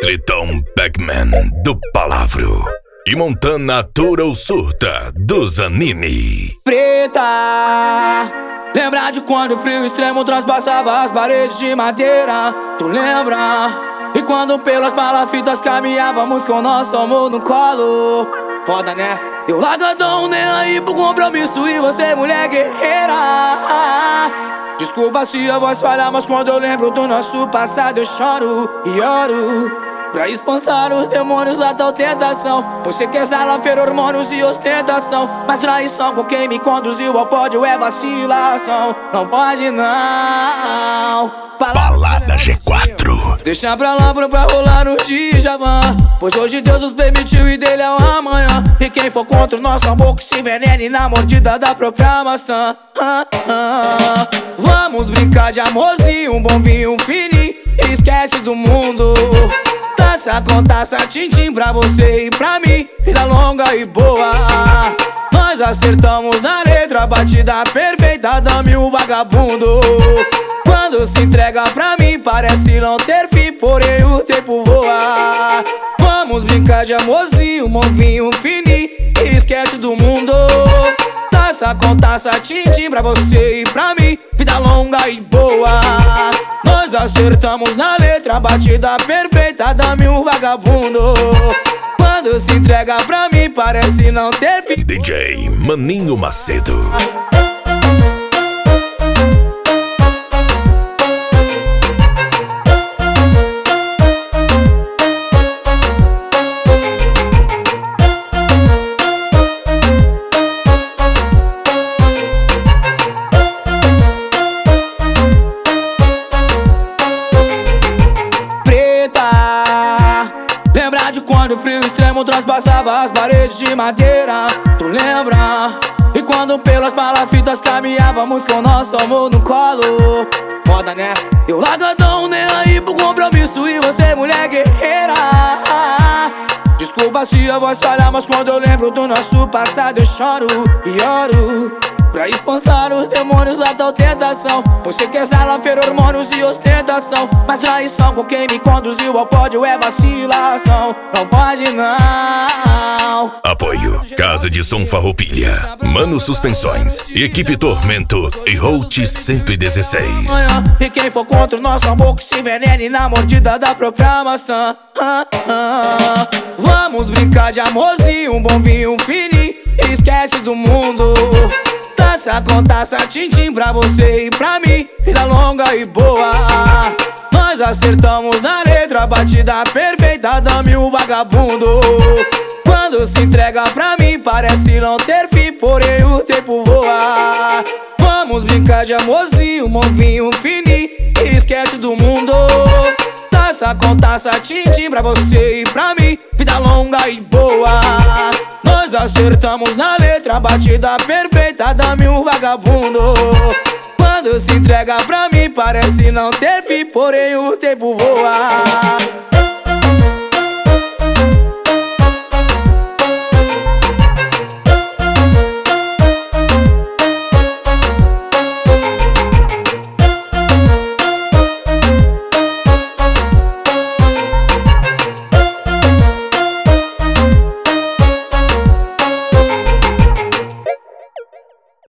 Cletão Pac-Man do Palavro e Montana atura ou surta do Zanini. Preta, lembra de quando o frio extremo transpassava as paredes de madeira? Tu lembra? E quando pelas palafitas caminhávamos com nosso amor no colo? Foda, né? Eu largadão, nem aí pro compromisso e você mulher guerreira. Desculpa se a voz falha, mas quando eu lembro do nosso passado eu choro e oro. Pra espantar os demônios da tal tentação. Você quer salafeiro, hormônios e ostentação, mas traição com quem me conduziu ao pódio é vacilação. Não pode não. Balada G4. Deixa pra lá pra rolar no Djavan, pois hoje Deus nos permitiu e dele é o amanhã. E quem for contra o nosso amor que se envenene na mordida da própria maçã. Vamos brincar de amorzinho, um bom vinho, um fininho. Esquece do mundo. Taça com taça, tintim pra você e pra mim. Vida longa e boa. Nós acertamos na letra, batida perfeita, dame o vagabundo. Quando se entrega pra mim parece não ter fim, porém o tempo voa. Vamos brincar de amorzinho, um bom vinho, um fininho. Esquece do mundo. Taça com taça, tintim pra você e pra mim. Vida longa e boa. Nós acertamos na letra, batida perfeita, dame um vagabundo. Quando se entrega pra mim parece não ter fim. DJ Maninho Macedo. Lembra de quando o frio extremo transpassava as paredes de madeira? Tu lembra? E quando pelas palafitas caminhávamos com nosso amor no colo? Foda, né? Eu largadão, nem aí pro compromisso e você mulher guerreira. Desculpa se a voz falha, mas quando eu lembro do nosso passado eu choro e oro. Pra espantar os demônios da tal tentação. Você quer salafeiro, hormônios e ostentação, mas traição com quem me conduziu ao pódio é vacilação. Não pode não. Apoio Casa de Som Farroupilha, Mano Suspensões, Equipe Tormento e Holt 116. E quem for contra o nosso amor que se envenene na mordida da própria maçã. Vamos brincar de amorzinho, um bom vinho, um fininho. Esquece do mundo. Taça com taça, tintim pra você e pra mim. Vida longa e boa. Nós acertamos na letra, batida perfeita, dame o vagabundo. Quando se entrega pra mim parece não ter fim, porém o tempo voa. Vamos brincar de amorzinho, um bom vinho, um fininho. Esquece do mundo. Taça com taça, tintim pra você e pra mim. Vida longa e boa. Nós acertamos na letra, batida perfeita, dame um vagabundo. Quando se entrega pra mim parece não ter fim, porém o tempo voa.